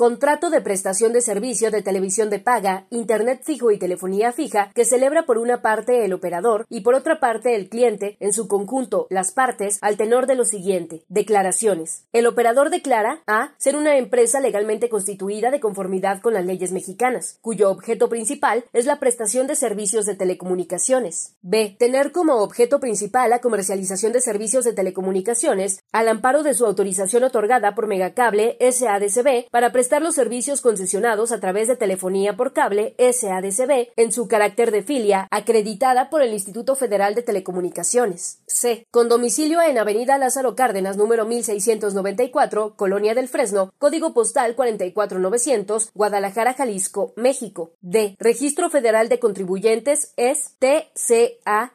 Contrato de prestación de servicio de televisión de paga, internet fijo y telefonía fija que celebra por una parte el operador y por otra parte el cliente, en su conjunto las partes, al tenor de lo siguiente. Declaraciones. El operador declara a. Ser una empresa legalmente constituida de conformidad con las leyes mexicanas, cuyo objeto principal es la prestación de servicios de telecomunicaciones. B. Tener como objeto principal la comercialización de servicios de telecomunicaciones al amparo de su autorización otorgada por Megacable SADCB para prestar los servicios concesionados a través de telefonía por cable SADCB en su carácter de filia acreditada por el Instituto Federal de Telecomunicaciones. C. Con domicilio en Avenida Lázaro Cárdenas, número 1694, Colonia del Fresno, código postal 44900, Guadalajara, Jalisco, México. D. Registro Federal de Contribuyentes es TCA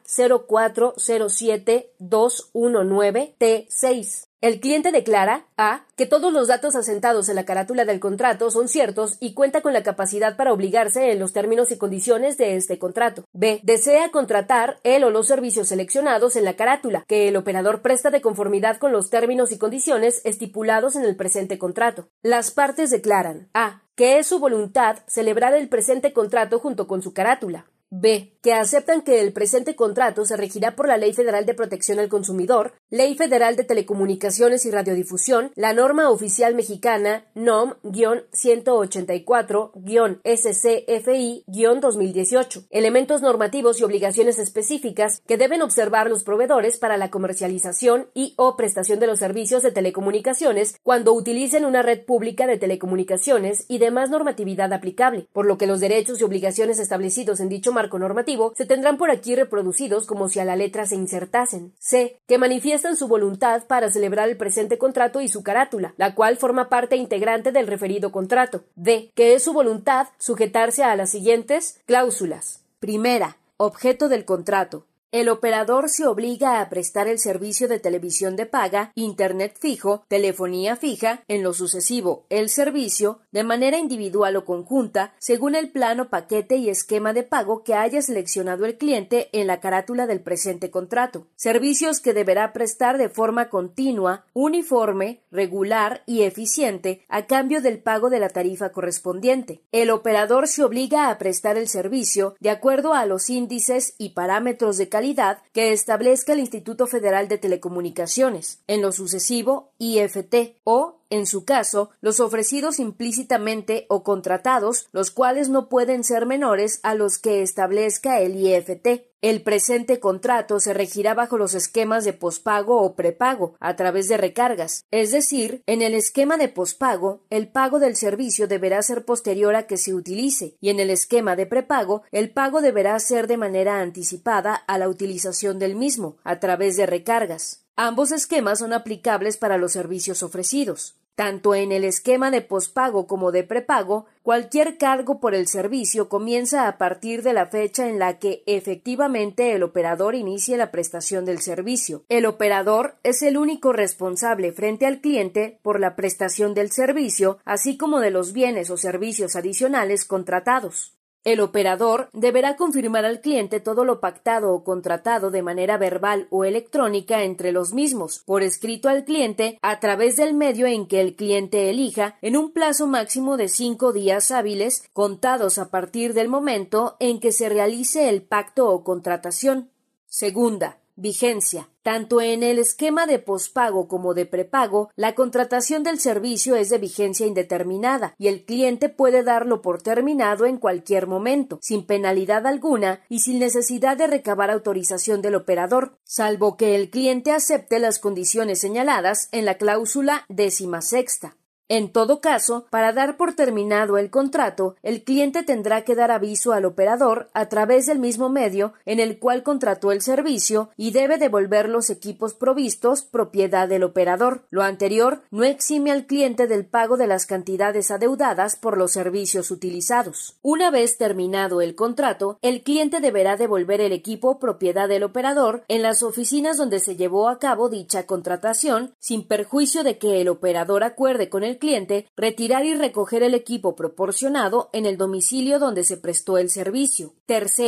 0407219 T6. El cliente declara a. Que todos los datos asentados en la carátula del contrato son ciertos y cuenta con la capacidad para obligarse en los términos y condiciones de este contrato. B. Desea contratar el o los servicios seleccionados en la carátula que el operador presta de conformidad con los términos y condiciones estipulados en el presente contrato. Las partes declaran a. Que es su voluntad celebrar el presente contrato junto con su carátula. B. Que aceptan que el presente contrato se regirá por la Ley Federal de Protección al Consumidor, Ley Federal de Telecomunicaciones y Radiodifusión, la norma oficial mexicana NOM-184-SCFI-2018, elementos normativos y obligaciones específicas que deben observar los proveedores para la comercialización y o prestación de los servicios de telecomunicaciones cuando utilicen una red pública de telecomunicaciones y demás normatividad aplicable, por lo que los derechos y obligaciones establecidos en dicho marco normativo se tendrán por aquí reproducidos como si a la letra se insertasen. C. Que manifiestan su voluntad para celebrar el presente contrato y su carátula, la cual forma parte integrante del referido contrato. D. Que es su voluntad sujetarse a las siguientes cláusulas. Primera. Objeto del contrato. El operador se obliga a prestar el servicio de televisión de paga, internet fijo, telefonía fija, en lo sucesivo, el servicio, de manera individual o conjunta, según el plano, paquete y esquema de pago que haya seleccionado el cliente en la carátula del presente contrato. Servicios que deberá prestar de forma continua, uniforme, regular y eficiente a cambio del pago de la tarifa correspondiente. El operador se obliga a prestar el servicio de acuerdo a los índices y parámetros de calidad que establezca el Instituto Federal de Telecomunicaciones, en lo sucesivo IFT, o, en su caso, los ofrecidos implícitamente o contratados, los cuales no pueden ser menores a los que establezca el IFT. El presente contrato se regirá bajo los esquemas de pospago o prepago a través de recargas, es decir, en el esquema de pospago, el pago del servicio deberá ser posterior a que se utilice, y en el esquema de prepago, el pago deberá ser de manera anticipada a la utilización del mismo, a través de recargas. Ambos esquemas son aplicables para los servicios ofrecidos. Tanto en el esquema de pospago como de prepago, cualquier cargo por el servicio comienza a partir de la fecha en la que efectivamente el operador inicie la prestación del servicio. El operador es el único responsable frente al cliente por la prestación del servicio, así como de los bienes o servicios adicionales contratados. El operador deberá confirmar al cliente todo lo pactado o contratado de manera verbal o electrónica entre los mismos, por escrito al cliente, a través del medio en que el cliente elija, en un plazo máximo de 5 días hábiles, contados a partir del momento en que se realice el pacto o contratación. Segunda. Vigencia. Tanto en el esquema de pospago como de prepago, la contratación del servicio es de vigencia indeterminada y el cliente puede darlo por terminado en cualquier momento, sin penalidad alguna y sin necesidad de recabar autorización del operador, salvo que el cliente acepte las condiciones señaladas en la cláusula 16ª. En todo caso, para dar por terminado el contrato, el cliente tendrá que dar aviso al operador a través del mismo medio en el cual contrató el servicio y debe devolver los equipos provistos propiedad del operador. Lo anterior no exime al cliente del pago de las cantidades adeudadas por los servicios utilizados. Una vez terminado el contrato, el cliente deberá devolver el equipo propiedad del operador en las oficinas donde se llevó a cabo dicha contratación, sin perjuicio de que el operador acuerde con el cliente retirar y recoger el equipo proporcionado en el domicilio donde se prestó el servicio. Tercera.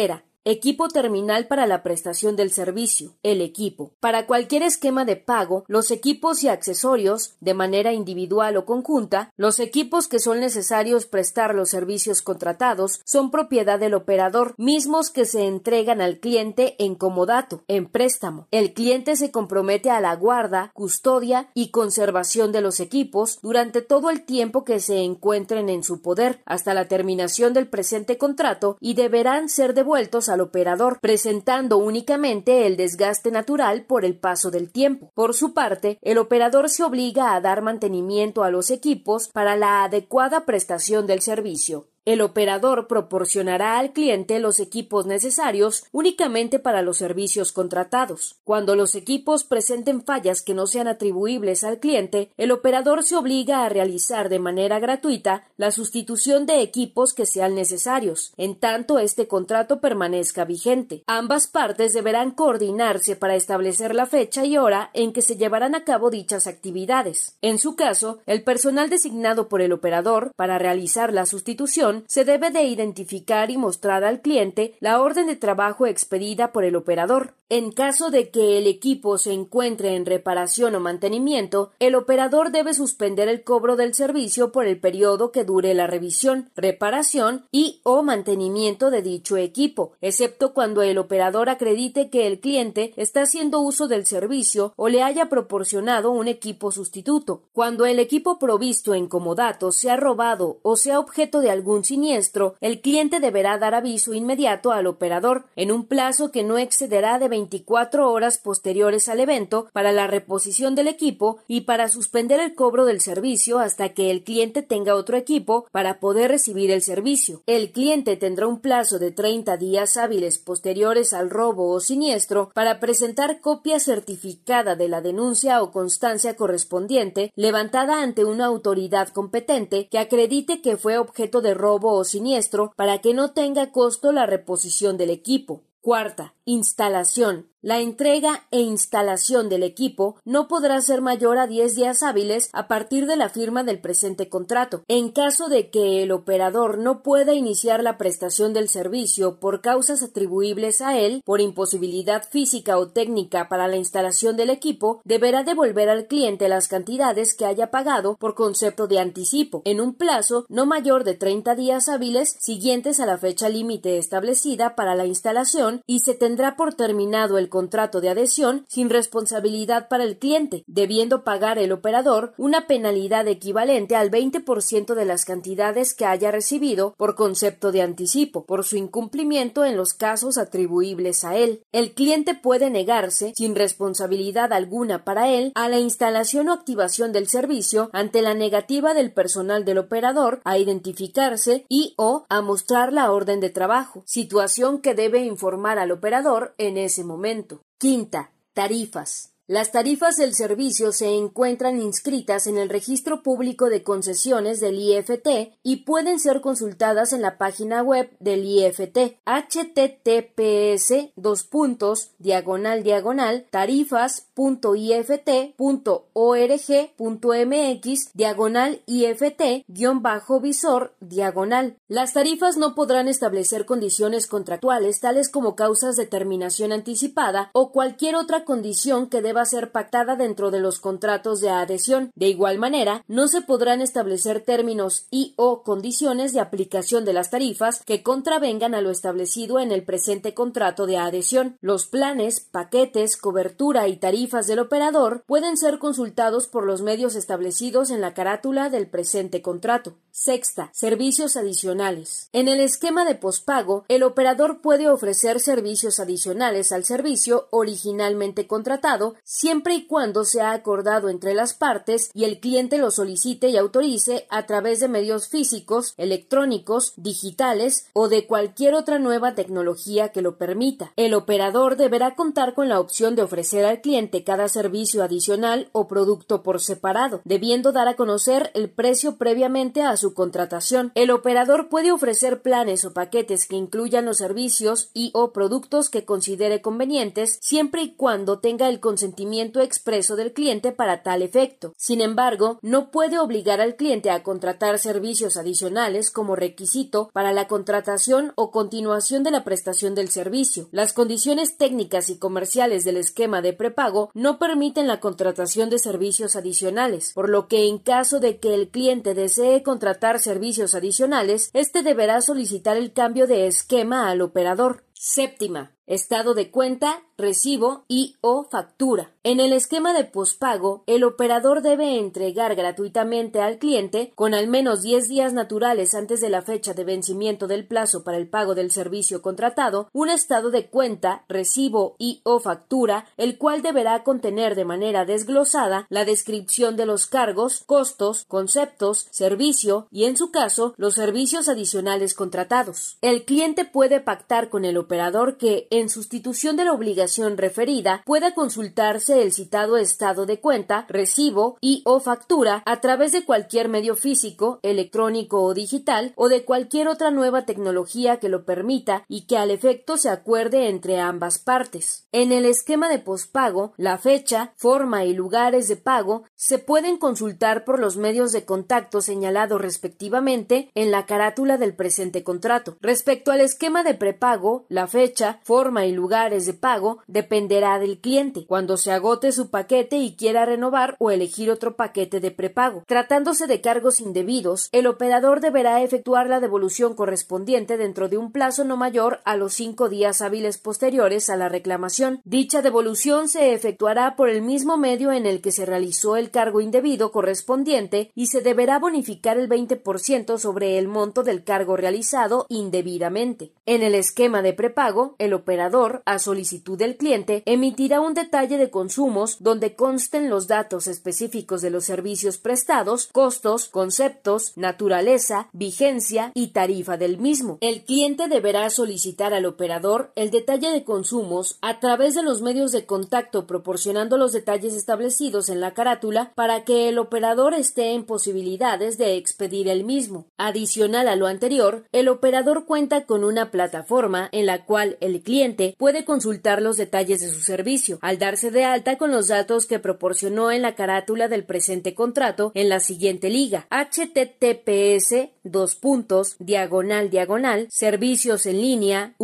Equipo terminal para la prestación del servicio, el equipo. Para cualquier esquema de pago, los equipos y accesorios, de manera individual o conjunta, los equipos que son necesarios prestar los servicios contratados son propiedad del operador, mismos que se entregan al cliente en comodato, en préstamo. El cliente se compromete a la guarda, custodia y conservación de los equipos durante todo el tiempo que se encuentren en su poder, hasta la terminación del presente contrato, y deberán ser devueltos al operador, presentando únicamente el desgaste natural por el paso del tiempo. Por su parte, el operador se obliga a dar mantenimiento a los equipos para la adecuada prestación del servicio. El operador proporcionará al cliente los equipos necesarios únicamente para los servicios contratados. Cuando los equipos presenten fallas que no sean atribuibles al cliente, el operador se obliga a realizar de manera gratuita la sustitución de equipos que sean necesarios, en tanto este contrato permanezca vigente. Ambas partes deberán coordinarse para establecer la fecha y hora en que se llevarán a cabo dichas actividades. En su caso, el personal designado por el operador para realizar la sustitución se debe de identificar y mostrar al cliente la orden de trabajo expedida por el operador. En caso de que el equipo se encuentre en reparación o mantenimiento, el operador debe suspender el cobro del servicio por el periodo que dure la revisión, reparación y o mantenimiento de dicho equipo, excepto cuando el operador acredite que el cliente está haciendo uso del servicio o le haya proporcionado un equipo sustituto. Cuando el equipo provisto en comodato sea robado o sea objeto de algún siniestro, el cliente deberá dar aviso inmediato al operador en un plazo que no excederá de 24 horas posteriores al evento para la reposición del equipo y para suspender el cobro del servicio hasta que el cliente tenga otro equipo para poder recibir el servicio. El cliente tendrá un plazo de 30 días hábiles posteriores al robo o siniestro para presentar copia certificada de la denuncia o constancia correspondiente levantada ante una autoridad competente que acredite que fue objeto de robo o siniestro para que no tenga costo la reposición del equipo. Cuarta, instalación. La entrega e instalación del equipo no podrá ser mayor a 10 días hábiles a partir de la firma del presente contrato. En caso de que el operador no pueda iniciar la prestación del servicio por causas atribuibles a él, por imposibilidad física o técnica para la instalación del equipo, deberá devolver al cliente las cantidades que haya pagado por concepto de anticipo, en un plazo no mayor de 30 días hábiles siguientes a la fecha límite establecida para la instalación, y se tendrá por terminado el contrato de adhesión sin responsabilidad para el cliente, debiendo pagar el operador una penalidad equivalente al 20% de las cantidades que haya recibido por concepto de anticipo, por su incumplimiento en los casos atribuibles a él. El cliente puede negarse, sin responsabilidad alguna para él, a la instalación o activación del servicio ante la negativa del personal del operador a identificarse y o a mostrar la orden de trabajo, situación que debe informar al operador en ese momento. Quinta, tarifas. Las tarifas del servicio se encuentran inscritas en el Registro Público de Concesiones del IFT y pueden ser consultadas en la página web del IFT https://tarifas.ift.org.mx/IFT-visor/. Las tarifas no podrán establecer condiciones contractuales tales como causas de terminación anticipada o cualquier otra condición que deba ser pactada dentro de los contratos de adhesión. De igual manera, no se podrán establecer términos y o condiciones de aplicación de las tarifas que contravengan a lo establecido en el presente contrato de adhesión. Los planes, paquetes, cobertura y tarifas del operador pueden ser consultados por los medios establecidos en la carátula del presente contrato. Sexta, servicios adicionales. En el esquema de pospago, el operador puede ofrecer servicios adicionales al servicio originalmente contratado siempre y cuando sea acordado entre las partes y el cliente lo solicite y autorice a través de medios físicos, electrónicos, digitales o de cualquier otra nueva tecnología que lo permita. El operador deberá contar con la opción de ofrecer al cliente cada servicio adicional o producto por separado, debiendo dar a conocer el precio previamente a su contratación. El operador puede ofrecer planes o paquetes que incluyan los servicios y o productos que considere convenientes siempre y cuando tenga el consentimiento consentimiento expreso del cliente para tal efecto. Sin embargo, no puede obligar al cliente a contratar servicios adicionales como requisito para la contratación o continuación de la prestación del servicio. Las condiciones técnicas y comerciales del esquema de prepago no permiten la contratación de servicios adicionales, por lo que en caso de que el cliente desee contratar servicios adicionales, este deberá solicitar el cambio de esquema al operador. Séptima, estado de cuenta, recibo y o factura. En el esquema de pospago, el operador debe entregar gratuitamente al cliente, con al menos 10 días naturales antes de la fecha de vencimiento del plazo para el pago del servicio contratado, un estado de cuenta, recibo y o factura, el cual deberá contener de manera desglosada la descripción de los cargos, costos, conceptos, servicio y, en su caso, los servicios adicionales contratados. El cliente puede pactar con el operador que, en sustitución de la obligación referida, pueda consultarse el citado estado de cuenta, recibo y o factura a través de cualquier medio físico, electrónico o digital, o de cualquier otra nueva tecnología que lo permita y que al efecto se acuerde entre ambas partes. En el esquema de pospago, la fecha, forma y lugares de pago se pueden consultar por los medios de contacto señalados respectivamente en la carátula del presente contrato. Respecto al esquema de prepago, la fecha, forma y lugares de pago dependerá del cliente cuando se agote su paquete y quiera renovar o elegir otro paquete de prepago. Tratándose de cargos indebidos, el operador deberá efectuar la devolución correspondiente dentro de un plazo no mayor a los 5 días hábiles posteriores a la reclamación. Dicha devolución se efectuará por el mismo medio en el que se realizó el cargo indebido correspondiente y se deberá bonificar el 20% sobre el monto del cargo realizado indebidamente. En el esquema de prepago, el operador, a solicitud del cliente, emitirá un detalle de consumos donde consten los datos específicos de los servicios prestados, costos, conceptos, naturaleza, vigencia y tarifa del mismo. El cliente deberá solicitar al operador el detalle de consumos a través de los medios de contacto, proporcionando los detalles establecidos en la carátula para que el operador esté en posibilidades de expedir el mismo. Adicional a lo anterior, el operador cuenta con una plataforma en la cual el cliente puede consultar los detalles de su servicio, al darse de alta con los datos que proporcionó en la carátula del presente contrato en la siguiente liga: https://servicios en línea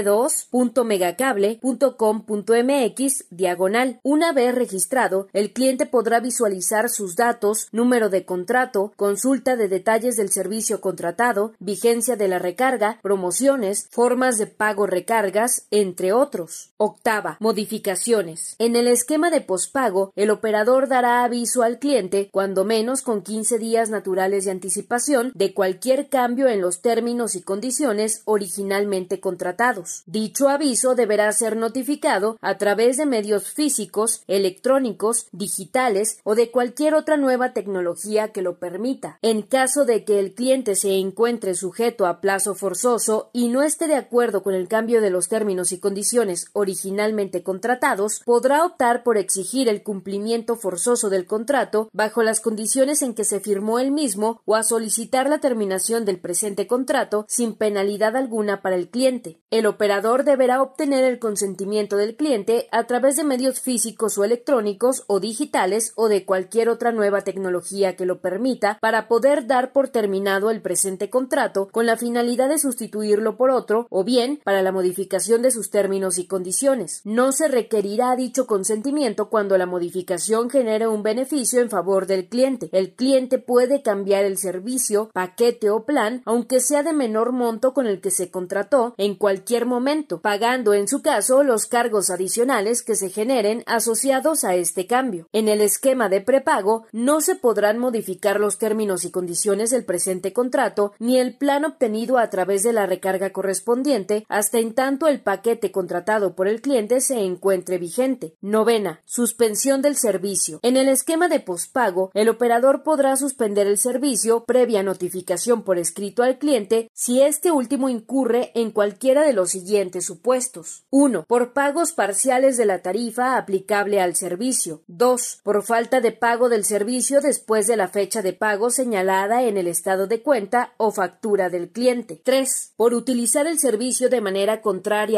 v2.megacable.com.mx/. Una vez registrado, el cliente podrá visualizar sus datos, número de contrato, consulta de detalles del servicio contratado, vigencia de la recarga, promociones, formas de pago recargas, entre otros. Octava, modificaciones. En el esquema de pospago, el operador dará aviso al cliente, cuando menos con 15 días naturales de anticipación, de cualquier cambio en los términos y condiciones originalmente contratados. Dicho aviso deberá ser notificado a través de medios físicos, electrónicos, digitales o de cualquier otra nueva tecnología que lo permita. En caso de que el cliente se encuentre sujeto a plazo forzoso y no esté de acuerdo con el cambio de los términos y condiciones originalmente contratados, podrá optar por exigir el cumplimiento forzoso del contrato bajo las condiciones en que se firmó el mismo o a solicitar la terminación del presente contrato sin penalidad alguna para el cliente. El operador deberá obtener el consentimiento del cliente a través de medios físicos o electrónicos o digitales o de cualquier otra nueva tecnología que lo permita para poder dar por terminado el presente contrato con la finalidad de sustituirlo por otro o bien para la modificación de sus términos y condiciones. No se requerirá dicho consentimiento cuando la modificación genere un beneficio en favor del cliente. El cliente puede cambiar el servicio, paquete o plan, aunque sea de menor monto con el que se contrató, en cualquier momento, pagando en su caso los cargos adicionales que se generen asociados a este cambio. En el esquema de prepago no se podrán modificar los términos y condiciones del presente contrato ni el plan obtenido a través de la recarga correspondiente hasta en tanto el paquete contratado por el cliente se encuentre vigente. Novena, suspensión del servicio. En el esquema de pospago, el operador podrá suspender el servicio previa notificación por escrito al cliente si este último incurre en cualquiera de los siguientes supuestos. 1. Por pagos parciales de la tarifa aplicable al servicio. 2. Por falta de pago del servicio después de la fecha de pago señalada en el estado de cuenta o factura del cliente. 3. Por utilizar el servicio de manera contraria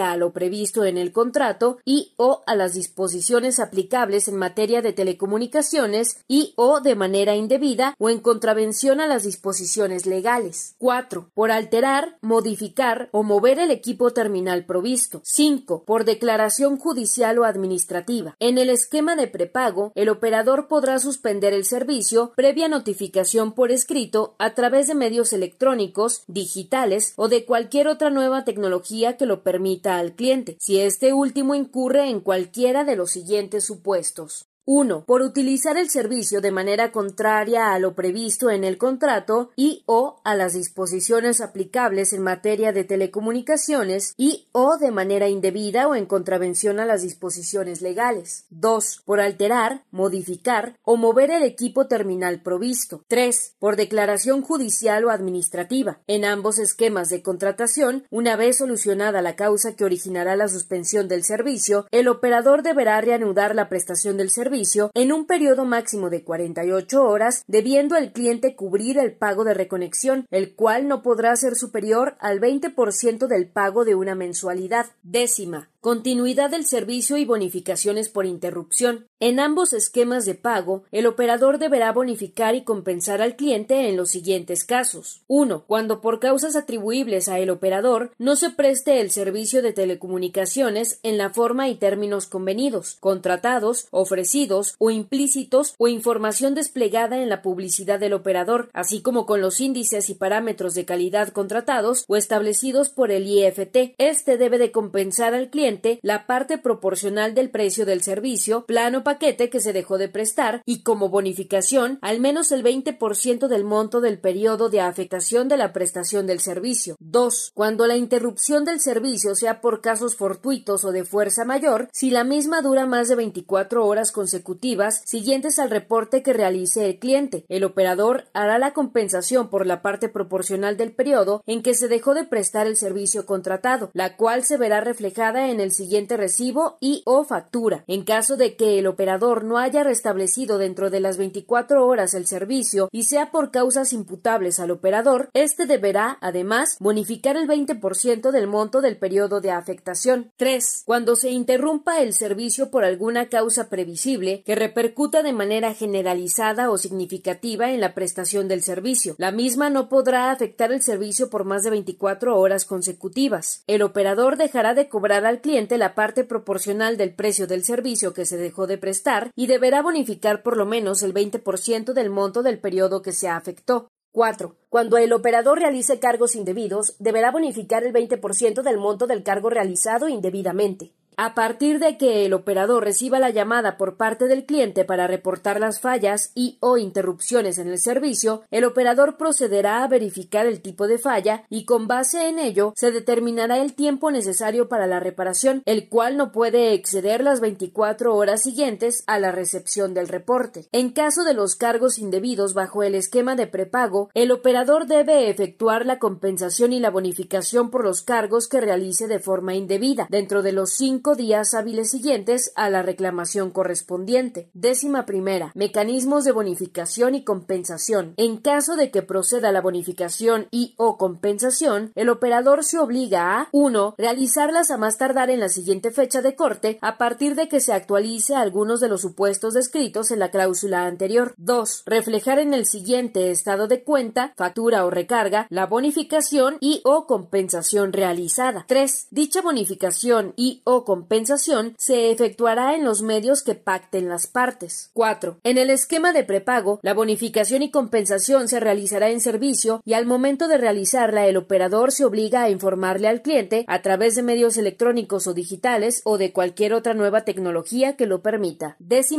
contraria a lo previsto en el contrato y o a las disposiciones aplicables en materia de telecomunicaciones y o de manera indebida o en contravención a las disposiciones legales. 4. Por alterar, modificar o mover el equipo terminal provisto. 5. Por declaración judicial o administrativa. En el esquema de prepago, el operador podrá suspender el servicio previa notificación por escrito a través de medios electrónicos, digitales o de cualquier otra nueva tecnología que lo permita al cliente, si este último incurre en cualquiera de los siguientes supuestos. 1. Por utilizar el servicio de manera contraria a lo previsto en el contrato y o a las disposiciones aplicables en materia de telecomunicaciones y o de manera indebida o en contravención a las disposiciones legales. 2. Por alterar, modificar o mover el equipo terminal provisto. 3. Por declaración judicial o administrativa. En ambos esquemas de contratación, una vez solucionada la causa que originará la suspensión del servicio, el operador deberá reanudar la prestación del servicio en un periodo máximo de 48 horas, debiendo el cliente cubrir el pago de reconexión, el cual no podrá ser superior al 20% del pago de una mensualidad. 10. Continuidad del servicio y bonificaciones por interrupción. En ambos esquemas de pago, el operador deberá bonificar y compensar al cliente en los siguientes casos. 1. Cuando por causas atribuibles a el operador no se preste el servicio de telecomunicaciones en la forma y términos convenidos, contratados, ofrecidos o implícitos o información desplegada en la publicidad del operador, así como con los índices y parámetros de calidad contratados o establecidos por el IFT. Este debe de compensar al cliente la parte proporcional del precio del servicio, plan o paquete que se dejó de prestar y como bonificación al menos el 20% del monto del periodo de afectación de la prestación del servicio. 2. Cuando la interrupción del servicio sea por casos fortuitos o de fuerza mayor, si la misma dura más de 24 horas consecutivas siguientes al reporte que realice el cliente, el operador hará la compensación por la parte proporcional del periodo en que se dejó de prestar el servicio contratado, la cual se verá reflejada en el siguiente recibo y o factura. En caso de que el operador no haya restablecido dentro de las 24 horas el servicio y sea por causas imputables al operador, este deberá, además, bonificar el 20% del monto del periodo de afectación. 3. Cuando se interrumpa el servicio por alguna causa previsible que repercuta de manera generalizada o significativa en la prestación del servicio, la misma no podrá afectar el servicio por más de 24 horas consecutivas. El operador dejará de cobrar al cliente la parte proporcional del precio del servicio que se dejó de prestar y deberá bonificar por lo menos el 20% del monto del periodo que se afectó. 4. Cuando el operador realice cargos indebidos, deberá bonificar el 20% del monto del cargo realizado indebidamente. A partir de que el operador reciba la llamada por parte del cliente para reportar las fallas y o interrupciones en el servicio, el operador procederá a verificar el tipo de falla y con base en ello se determinará el tiempo necesario para la reparación, el cual no puede exceder las 24 horas siguientes a la recepción del reporte. En caso de los cargos indebidos bajo el esquema de prepago, el operador debe efectuar la compensación y la bonificación por los cargos que realice de forma indebida, dentro de los 5 días hábiles siguientes a la reclamación correspondiente. 11. Mecanismos de bonificación y compensación. En caso de que proceda la bonificación y o compensación, el operador se obliga a 1. Realizarlas a más tardar en la siguiente fecha de corte a partir de que se actualice algunos de los supuestos descritos en la cláusula anterior. 2. Reflejar en el siguiente estado de cuenta, factura o recarga, la bonificación y o compensación realizada. 3. Dicha bonificación y o compensación se efectuará en los medios que pacten las partes. 4. En el esquema de prepago, la bonificación y compensación se realizará en servicio y al momento de realizarla el operador se obliga a informarle al cliente a través de medios electrónicos o digitales o de cualquier otra nueva tecnología que lo permita.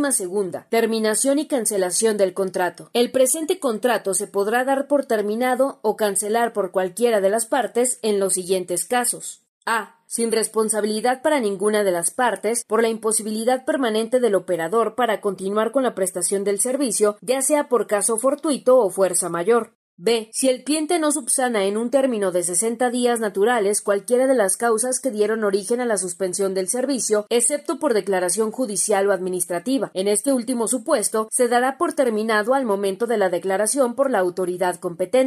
12. Terminación y cancelación del contrato. El presente contrato se podrá dar por terminado o cancelar por cualquiera de las partes en los siguientes casos. A. Sin responsabilidad para ninguna de las partes por la imposibilidad permanente del operador para continuar con la prestación del servicio, ya sea por caso fortuito o fuerza mayor. B. Si el cliente no subsana en un término de 60 días naturales cualquiera de las causas que dieron origen a la suspensión del servicio, excepto por declaración judicial o administrativa. En este último supuesto, se dará por terminado al momento de la declaración por la autoridad competente.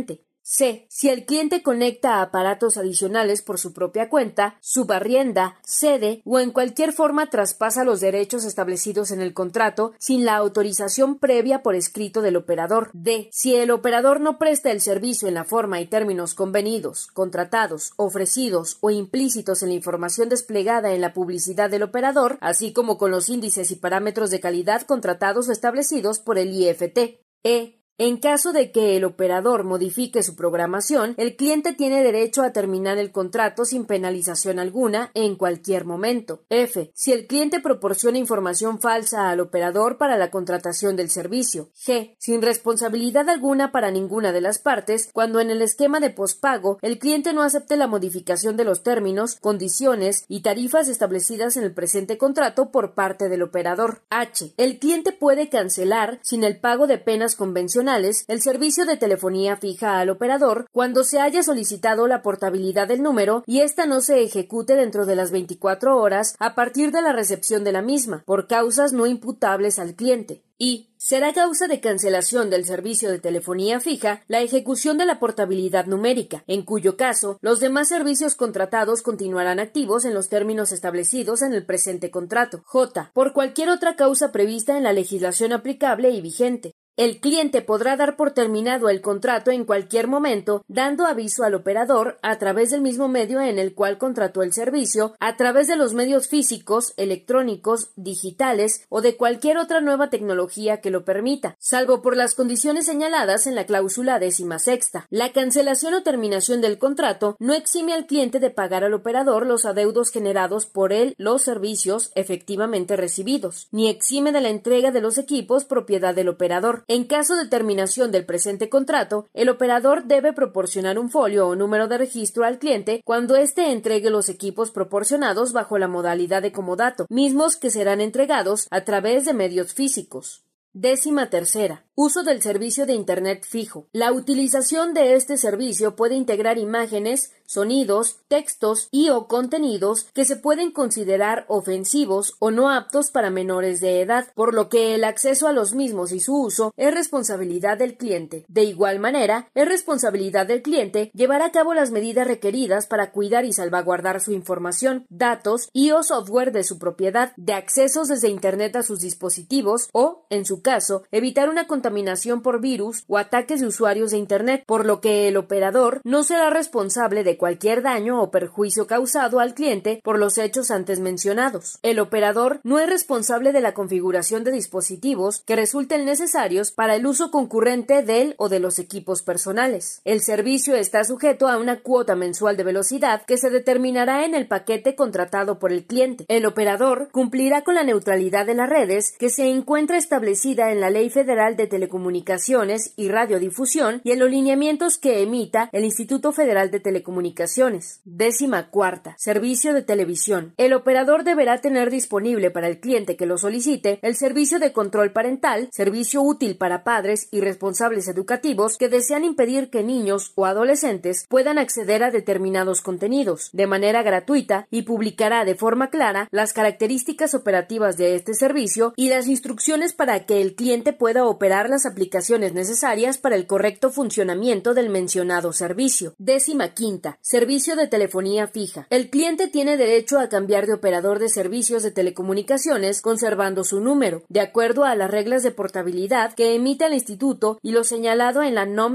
C. Si el cliente conecta aparatos adicionales por su propia cuenta, subarrienda, cede o en cualquier forma traspasa los derechos establecidos en el contrato sin la autorización previa por escrito del operador. D. Si el operador no presta el servicio en la forma y términos convenidos, contratados, ofrecidos o implícitos en la información desplegada en la publicidad del operador, así como con los índices y parámetros de calidad contratados o establecidos por el IFT. E. En caso de que el operador modifique su programación, el cliente tiene derecho a terminar el contrato sin penalización alguna en cualquier momento. F. Si el cliente proporciona información falsa al operador para la contratación del servicio. G. Sin responsabilidad alguna para ninguna de las partes, cuando en el esquema de pospago el cliente no acepte la modificación de los términos, condiciones y tarifas establecidas en el presente contrato por parte del operador. H. El cliente puede cancelar, sin el pago de penas convencionales, el servicio de telefonía fija al operador cuando se haya solicitado la portabilidad del número y ésta no se ejecute dentro de las 24 horas a partir de la recepción de la misma, por causas no imputables al cliente. Y será causa de cancelación del servicio de telefonía fija la ejecución de la portabilidad numérica, en cuyo caso los demás servicios contratados continuarán activos en los términos establecidos en el presente contrato. J. Por cualquier otra causa prevista en la legislación aplicable y vigente. El cliente podrá dar por terminado el contrato en cualquier momento, dando aviso al operador a través del mismo medio en el cual contrató el servicio, a través de los medios físicos, electrónicos, digitales o de cualquier otra nueva tecnología que lo permita, salvo por las condiciones señaladas en la cláusula 16ª. La cancelación o terminación del contrato no exime al cliente de pagar al operador los adeudos generados por él los servicios efectivamente recibidos, ni exime de la entrega de los equipos propiedad del operador. En caso de terminación del presente contrato, el operador debe proporcionar un folio o número de registro al cliente cuando éste entregue los equipos proporcionados bajo la modalidad de comodato, mismos que serán entregados a través de medios físicos. 13. Uso del servicio de Internet fijo. La utilización de este servicio puede integrar imágenes, sonidos, textos y o contenidos que se pueden considerar ofensivos o no aptos para menores de edad, por lo que el acceso a los mismos y su uso es responsabilidad del cliente. De igual manera, es responsabilidad del cliente llevar a cabo las medidas requeridas para cuidar y salvaguardar su información, datos y o software de su propiedad, de accesos desde Internet a sus dispositivos o, en su caso, evitar una contaminación por virus o ataques de usuarios de Internet, por lo que el operador no será responsable de cualquier daño o perjuicio causado al cliente por los hechos antes mencionados. El operador no es responsable de la configuración de dispositivos que resulten necesarios para el uso concurrente del o de los equipos personales. El servicio está sujeto a una cuota mensual de velocidad que se determinará en el paquete contratado por el cliente. El operador cumplirá con la neutralidad de las redes que se encuentra establecida en la Ley Federal de Telecomunicaciones y Radiodifusión y en los lineamientos que emita el Instituto Federal de Telecomunicaciones. 14. Servicio de televisión. El operador deberá tener disponible para el cliente que lo solicite el servicio de control parental, servicio útil para padres y responsables educativos que desean impedir que niños o adolescentes puedan acceder a determinados contenidos de manera gratuita y publicará de forma clara las características operativas de este servicio y las instrucciones para que el cliente pueda operar las aplicaciones necesarias para el correcto funcionamiento del mencionado servicio. 15. Servicio de telefonía fija. El cliente tiene derecho a cambiar de operador de servicios de telecomunicaciones conservando su número, de acuerdo a las reglas de portabilidad que emite el Instituto y lo señalado en la NOM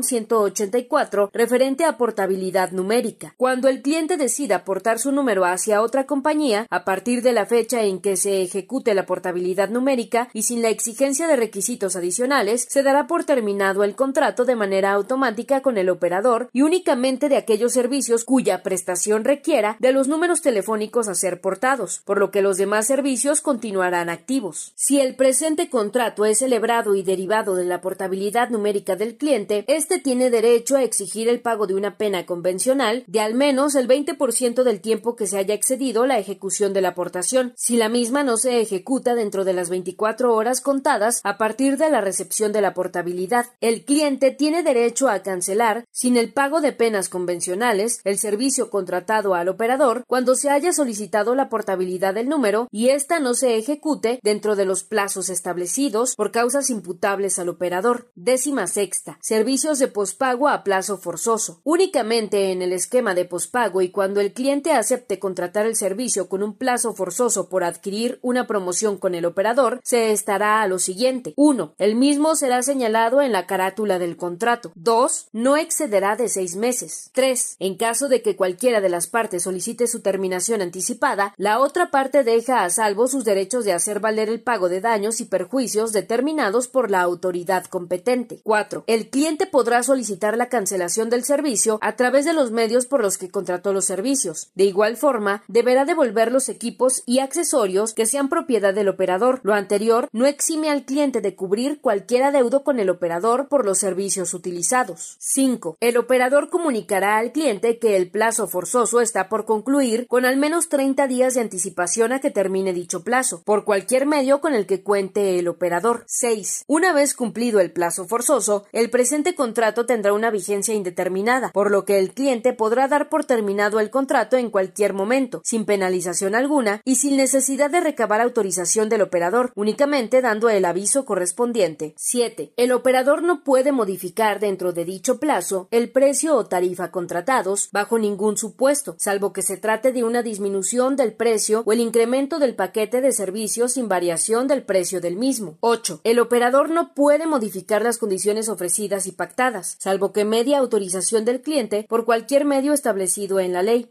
184 referente a portabilidad numérica. Cuando el cliente decida portar su número hacia otra compañía, a partir de la fecha en que se ejecute la portabilidad numérica y sin la exigencia de requisitos adicionales, se dará por terminado el contrato de manera automática con el operador y únicamente de aquellos servicios cuya prestación requiera de los números telefónicos a ser portados, por lo que los demás servicios continuarán activos. Si el presente contrato es celebrado y derivado de la portabilidad numérica del cliente, éste tiene derecho a exigir el pago de una pena convencional de al menos el 20% del tiempo que se haya excedido la ejecución de la aportación, si la misma no se ejecuta dentro de las 24 horas contadas a partir de la recepción de la portabilidad. El cliente tiene derecho a cancelar, sin el pago de penas convencionales, el servicio contratado al operador cuando se haya solicitado la portabilidad del número y ésta no se ejecute dentro de los plazos establecidos por causas imputables al operador. 16ª. Servicios de pospago a plazo forzoso. Únicamente en el esquema de pospago y cuando el cliente acepte contratar el servicio con un plazo forzoso por adquirir una promoción con el operador, se estará a lo siguiente. 1. El mismo será señalado en la carátula del contrato. 2. No excederá de 6 meses. 3. En caso de que cualquiera de las partes solicite su terminación anticipada, la otra parte deja a salvo sus derechos de hacer valer el pago de daños y perjuicios determinados por la autoridad competente. 4. El cliente podrá solicitar la cancelación del servicio a través de los medios por los que contrató los servicios. De igual forma, deberá devolver los equipos y accesorios que sean propiedad del operador. Lo anterior no exime al cliente de cubrir cualquier adeudo con el operador por los servicios utilizados. 5. El operador comunicará al cliente que el plazo forzoso está por concluir con al menos 30 días de anticipación a que termine dicho plazo, por cualquier medio con el que cuente el operador. 6. Una vez cumplido el plazo forzoso, el presente contrato tendrá una vigencia indeterminada, por lo que el cliente podrá dar por terminado el contrato en cualquier momento, sin penalización alguna y sin necesidad de recabar autorización del operador, únicamente dando el aviso correspondiente. 7. El operador no puede modificar dentro de dicho plazo el precio o tarifa contratados bajo ningún supuesto, salvo que se trate de una disminución del precio o el incremento del paquete de servicios sin variación del precio del mismo. 8. El operador no puede modificar las condiciones ofrecidas y pactadas, salvo que medie autorización del cliente por cualquier medio establecido en la ley.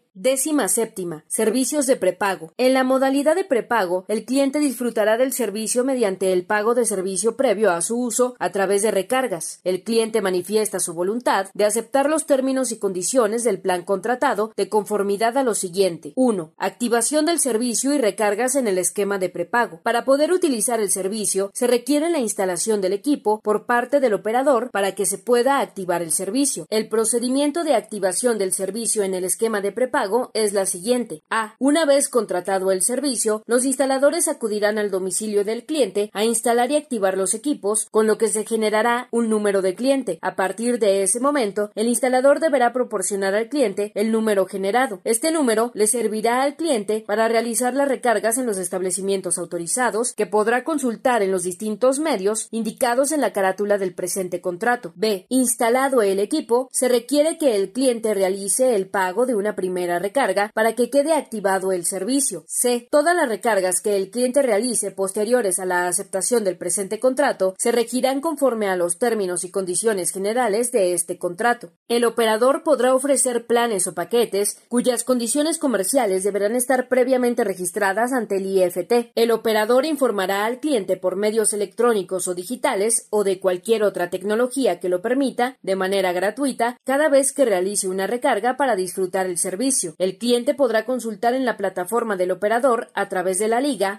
17ª. Servicios de prepago. En la modalidad de prepago, el cliente disfrutará del servicio mediante el pago de servicio previo a su uso a través de recargas. El cliente manifiesta su voluntad de aceptar los términos y condiciones del plan contratado de conformidad a lo siguiente. 1. Activación del servicio y recargas en el esquema de prepago. Para poder utilizar el servicio, se requiere la instalación del equipo por parte del operador para que se pueda activar el servicio. El procedimiento de activación del servicio en el esquema de prepago es la siguiente. A. Una vez contratado el servicio, los instaladores acudirán al domicilio del cliente a instalar y activar los equipos, con lo que se generará un número de cliente. A partir de ese momento, el instalador deberá proporcionar al cliente el número generado. Este número le servirá al cliente para realizar las recargas en los establecimientos autorizados, que podrá consultar en los distintos medios indicados en la carátula del presente contrato. B. Instalado el equipo, se requiere que el cliente realice el pago de una primera recarga para que quede activado el servicio. C. Todas las recargas que el cliente realice posteriores a la aceptación del presente contrato se regirán conforme a los términos y condiciones generales de este contrato. El operador podrá ofrecer planes o paquetes cuyas condiciones comerciales deberán estar previamente registradas ante el IFT. El operador informará al cliente por medios electrónicos o digitales o de cualquier otra tecnología que lo permita, de manera gratuita, cada vez que realice una recarga para disfrutar el servicio. El cliente podrá consultar en la plataforma del operador a través de la liga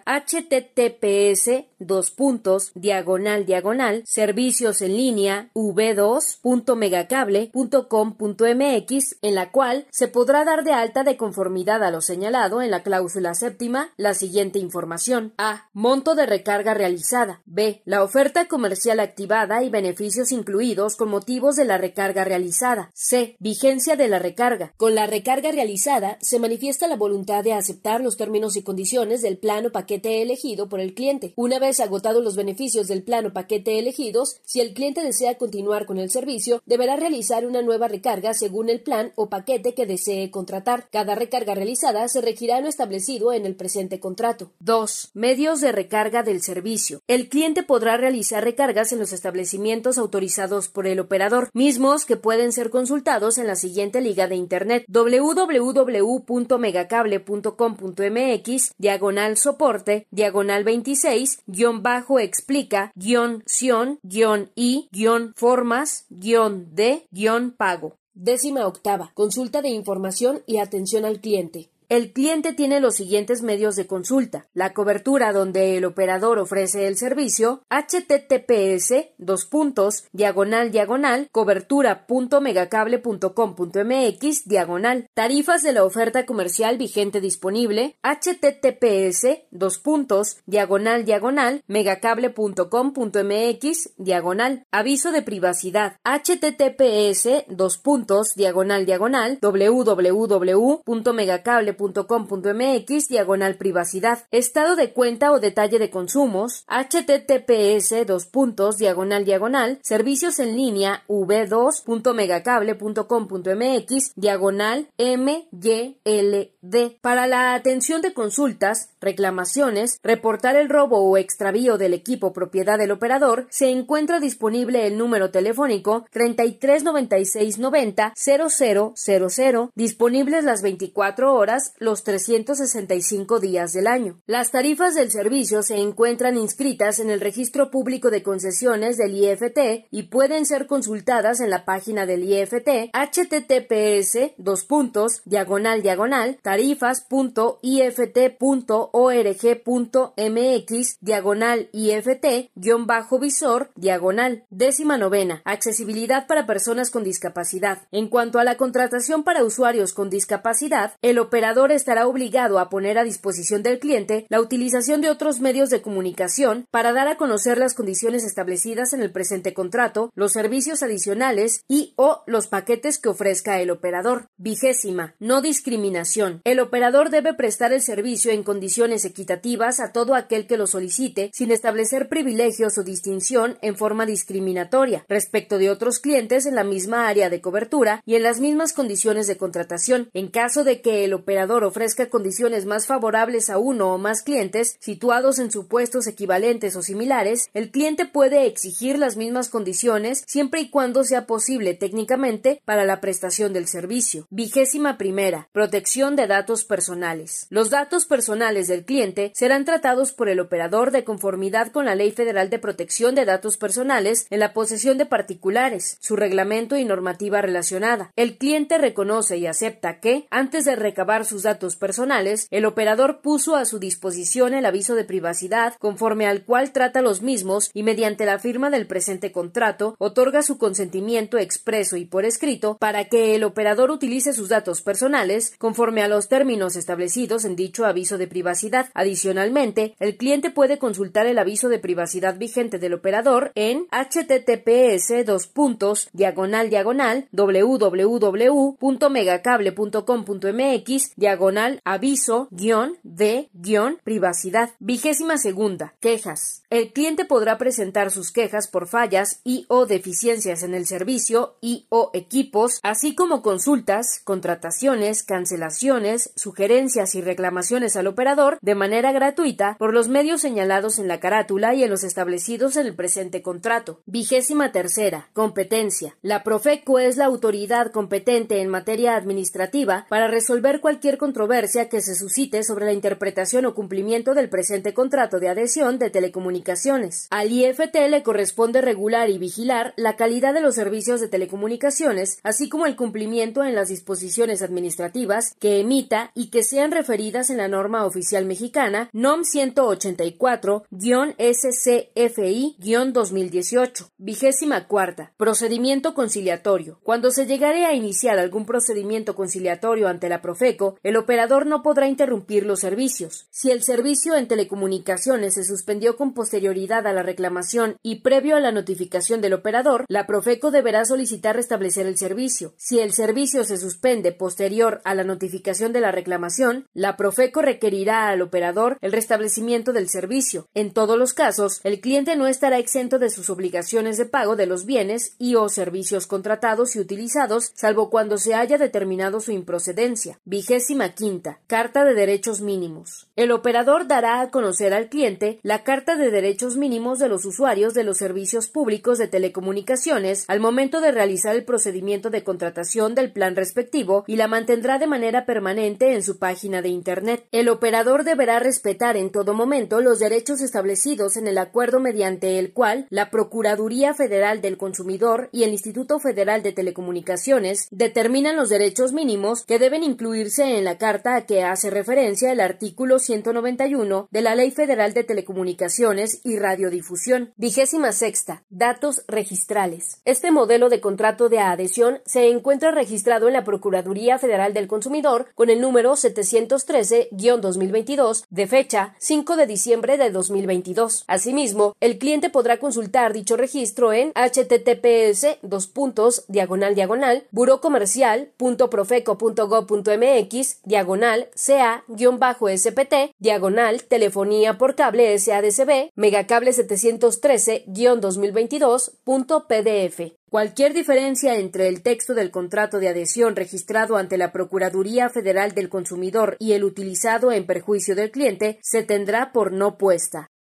https://servicios en línea v2.megacable.com.mx, en la cual se podrá dar de alta de conformidad a lo señalado en la cláusula séptima la siguiente información. A. Monto de recarga realizada. B. La oferta comercial activada y beneficios incluidos con motivos de la recarga realizada. C. Vigencia de la recarga. Con la recarga realizada se manifiesta la voluntad de aceptar los términos y condiciones del plan o paquete elegido por el cliente. Una vez agotados los beneficios del plan o paquete elegidos, si el cliente desea continuar con el servicio, deberá realizar una nueva recarga según el plan o paquete que desee contratar. Cada recarga realizada se regirá lo establecido en el presente contrato. 2. Medios de recarga del servicio. El cliente podrá realizar recargas en los establecimientos autorizados por el operador, mismos que pueden ser consultados en la siguiente liga de internet: www.megacable.com.mx/soporte/explica-sion-i-formas-de-pago. 18ª. Consulta de información y atención al cliente. El cliente tiene los siguientes medios de consulta: la cobertura donde el operador ofrece el servicio, https://cobertura.megacable.com.mx tarifas de la oferta comercial vigente disponible, https://megacable.com.mx aviso de privacidad, https://www.megacable.com.mx privacidad, estado de cuenta o detalle de consumos, https://servicios en línea v2.megacable.com.mx MYLD. Para la atención de consultas, reclamaciones, reportar el robo o extravío del equipo propiedad del operador, se encuentra disponible el número telefónico 33 96 90 0000, disponibles las 24 horas, los 365 días del año. Las tarifas del servicio se encuentran inscritas en el Registro Público de Concesiones del IFT y pueden ser consultadas en la página del IFT https://tarifas.ift.org.mx IFT-visor Décima novena. Accesibilidad para personas con discapacidad. En cuanto a la contratación para usuarios con discapacidad, el operador estará obligado a poner a disposición del cliente la utilización de otros medios de comunicación para dar a conocer las condiciones establecidas en el presente contrato, los servicios adicionales y o los paquetes que ofrezca el operador. Vigésima. No discriminación. El operador debe prestar el servicio en condiciones equitativas a todo aquel que lo solicite, sin establecer privilegios o distinción en forma discriminatoria respecto de otros clientes en la misma área de cobertura y en las mismas condiciones de contratación. En caso de que el operador ofrezca condiciones más favorables a uno o más clientes situados en supuestos equivalentes o similares, el cliente puede exigir las mismas condiciones siempre y cuando sea posible técnicamente para la prestación del servicio. Vigésima primera. Protección de datos personales. Los datos personales del cliente serán tratados por el operador de conformidad con la Ley Federal de Protección de Datos Personales en la posesión de particulares, su reglamento y normativa relacionada. El cliente reconoce y acepta que, antes de recabar sus datos personales, el operador puso a su disposición el aviso de privacidad, conforme al cual trata los mismos y mediante la firma del presente contrato, otorga su consentimiento expreso y por escrito para que el operador utilice sus datos personales conforme a los términos establecidos en dicho aviso de privacidad. Adicionalmente, el cliente puede consultar el aviso de privacidad vigente del operador en https://www.megacable.com.mx aviso-de-privacidad. Vigésima segunda. Quejas. El cliente podrá presentar sus quejas por fallas y o deficiencias en el servicio y o equipos, así como consultas, contrataciones, cancelaciones, sugerencias y reclamaciones al operador de manera gratuita por los medios señalados en la carátula y en los establecidos en el presente contrato. Vigésima tercera. Competencia. La Profeco es la autoridad competente en materia administrativa para resolver cualquier controversia que se suscite sobre la interpretación o cumplimiento del presente contrato de adhesión de telecomunicaciones. Al IFT le corresponde regular y vigilar la calidad de los servicios de telecomunicaciones, así como el cumplimiento en las disposiciones administrativas que emita y que sean referidas en la norma oficial mexicana NOM 184-SCFI-2018. Vigésima cuarta. Procedimiento conciliatorio. Cuando se llegare a iniciar algún procedimiento conciliatorio ante la Profeco, el operador no podrá interrumpir los servicios. Si el servicio en telecomunicaciones se suspendió con posterioridad a la reclamación y previo a la notificación del operador, la Profeco deberá solicitar restablecer el servicio. Si el servicio se suspende posterior a la notificación de la reclamación, la Profeco requerirá al operador el restablecimiento del servicio. En todos los casos, el cliente no estará exento de sus obligaciones de pago de los bienes y o servicios contratados y utilizados, salvo cuando se haya determinado su improcedencia. Vigésima quinta. Carta de derechos mínimos. El operador dará a conocer al cliente la Carta de derechos mínimos de los usuarios de los servicios públicos de telecomunicaciones al momento de realizar el procedimiento de contratación del plan respectivo y la mantendrá de manera permanente en su página de Internet. El operador deberá respetar en todo momento los derechos establecidos en el acuerdo mediante el cual la Procuraduría Federal del Consumidor y el Instituto Federal de Telecomunicaciones determinan los derechos mínimos que deben incluirse en la carta a que hace referencia el artículo 191 de la Ley Federal de Telecomunicaciones y Radiodifusión. 26ª. Datos registrales. Este modelo de contrato de adhesión se encuentra registrado en la Procuraduría Federal del Consumidor con el número 713-2022 de fecha 5 de diciembre de 2022. Asimismo, el cliente podrá consultar dicho registro en https://burocomercial.profeco.gov.mx/ca-spt telefonía por cable SADCB megacable 713-2022.pdf. Cualquier diferencia entre el texto del contrato de adhesión registrado ante la Procuraduría Federal del Consumidor y el utilizado en perjuicio del cliente se tendrá por no puesta.